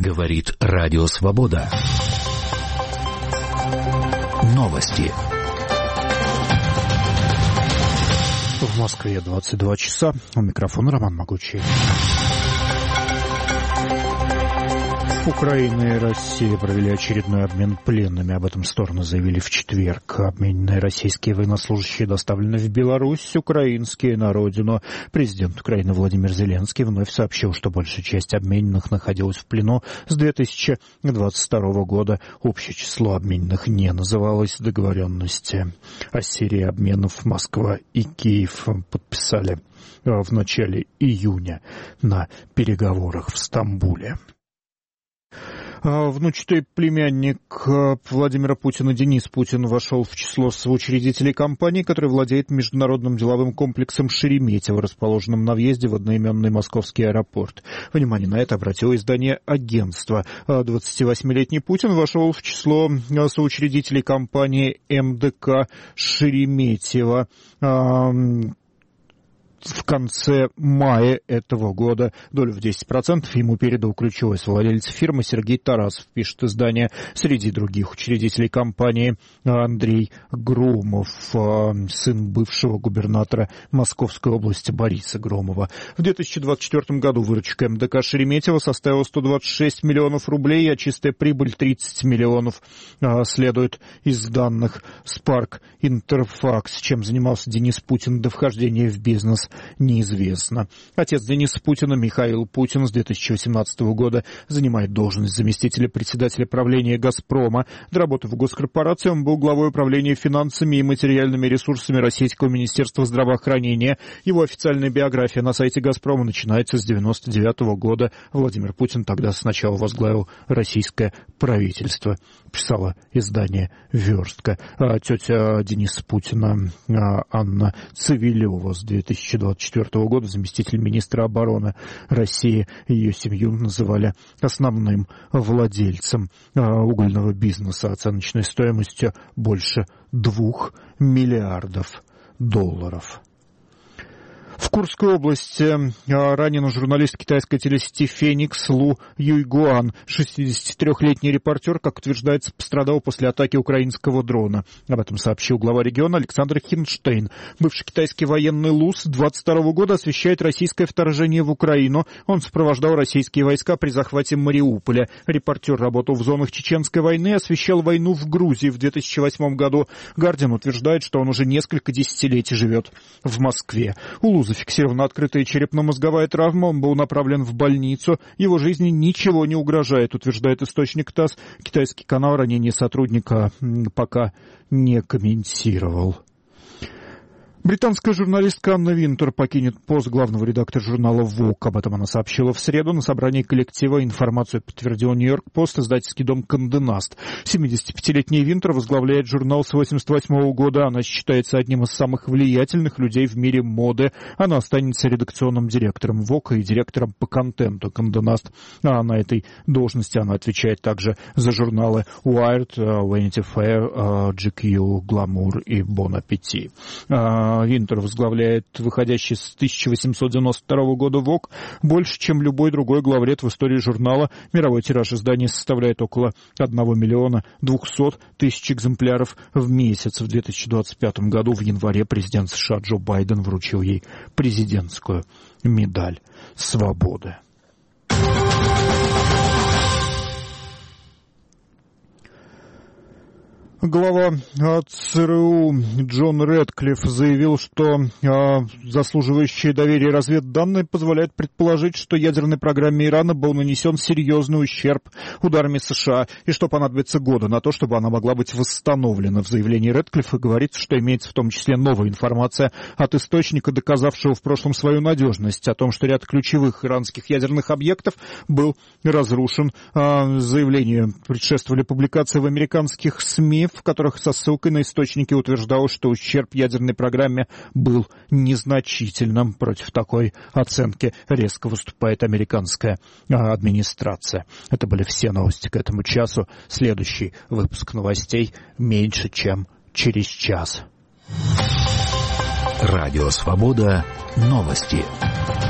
Говорит Радио Свобода. Новости. В Москве 22 часа. У микрофона Роман Могучий. Украина и Россия провели очередной обмен пленными. Об этом стороны заявили в четверг. Обмененные российские военнослужащие доставлены в Беларусь, украинские на родину. Президент Украины Владимир Зеленский вновь сообщил, что большая часть обмененных находилась в плену с 2022 года. Общее число обмененных не называлось. Договоренности о серии обменов Москва и Киев подписали в начале июня на переговорах в Стамбуле. Внучатый племянник Владимира Путина Денис Путин вошел в число соучредителей компании, которая владеет международным деловым комплексом «Шереметьево», расположенным на въезде в одноименный московский аэропорт. Внимание на это обратило издание «Агентство». 28-летний Путин вошел в число соучредителей компании МДК «Шереметьево». В конце мая этого года долю в 10% ему передал ключевой совладелец фирмы Сергей Тарасов, пишет издание. Среди других учредителей компании Андрей Громов, сын бывшего губернатора Московской области Бориса Громова. В 2024 году выручка МДК «Шереметьево» составила 126 миллионов рублей, а чистая прибыль 30 миллионов, следует из данных Spark Interfax. Чем занимался Денис Путин до вхождения в бизнес, неизвестно. Отец Дениса Путина, Михаил Путин, с 2018 года занимает должность заместителя председателя правления «Газпрома». До работы в госкорпорации он был главой управления финансами и материальными ресурсами Российского министерства здравоохранения. Его официальная биография на сайте «Газпрома» начинается с 1999 года. Владимир Путин тогда сначала возглавил российское правительство, писало издание «Верстка». Тетя Дениса Путина Анна Цивилева с 2024 года заместитель министра обороны России. Ее семью называли основным владельцем угольного бизнеса оценочной стоимостью больше 2 миллиардов долларов. В Курской области ранен журналист китайской телесети «Феникс» Лу Юйгуан. 63-летний репортер, как утверждается, пострадал после атаки украинского дрона. Об этом сообщил глава региона Александр Хинштейн. Бывший китайский военный Лу с 22 года освещает российское вторжение в Украину. Он сопровождал российские войска при захвате Мариуполя. Репортер работал в зонах Чеченской войны и освещал войну в Грузии в 2008 году. «Гардиан» утверждает, что он уже несколько десятилетий живет в Москве. У Лу зафиксирована открытая черепно-мозговая травма, он был направлен в больницу. Его жизни ничего не угрожает, утверждает источник ТАСС. Китайский канал ранение сотрудника пока не комментировал. Британская журналистка Анна Винтер покинет пост главного редактора журнала Vogue. Об этом она сообщила в среду на собрании коллектива. Информацию подтвердил Нью-Йорк Пост, издательский дом Condé Nast. 75-летняя Винтер возглавляет журнал с 1988 года. Она считается одним из самых влиятельных людей в мире моды. Она останется редакционным директором Vogue и директором по контенту Condé Nast. А на этой должности она отвечает также за журналы Wired, Vanity Fair, GQ, Glamour и Bon Appetit. Винтер возглавляет выходящий с 1892 года Vogue больше, чем любой другой главред в истории журнала. Мировой тираж издания составляет около 1 200 000 экземпляров в месяц. В 2025 году в январе президент США Джо Байден вручил ей президентскую медаль свободы. Глава ЦРУ Джон Рэдклифф заявил, что заслуживающие доверия разведданные позволяют предположить, что ядерной программе Ирана был нанесен серьезный ущерб ударами США, и что понадобится годы на то, чтобы она могла быть восстановлена. В заявлении Рэдклиффа говорится, что имеется в том числе новая информация от источника, доказавшего в прошлом свою надежность, о том, что ряд ключевых иранских ядерных объектов был разрушен. Заявлению предшествовали публикации в американских СМИ, в которых со ссылкой на источники утверждалось, что ущерб ядерной программе был незначительным. Против такой оценки резко выступает американская администрация. Это были все новости к этому часу. Следующий выпуск новостей меньше, чем через час. Радио Свобода. Новости.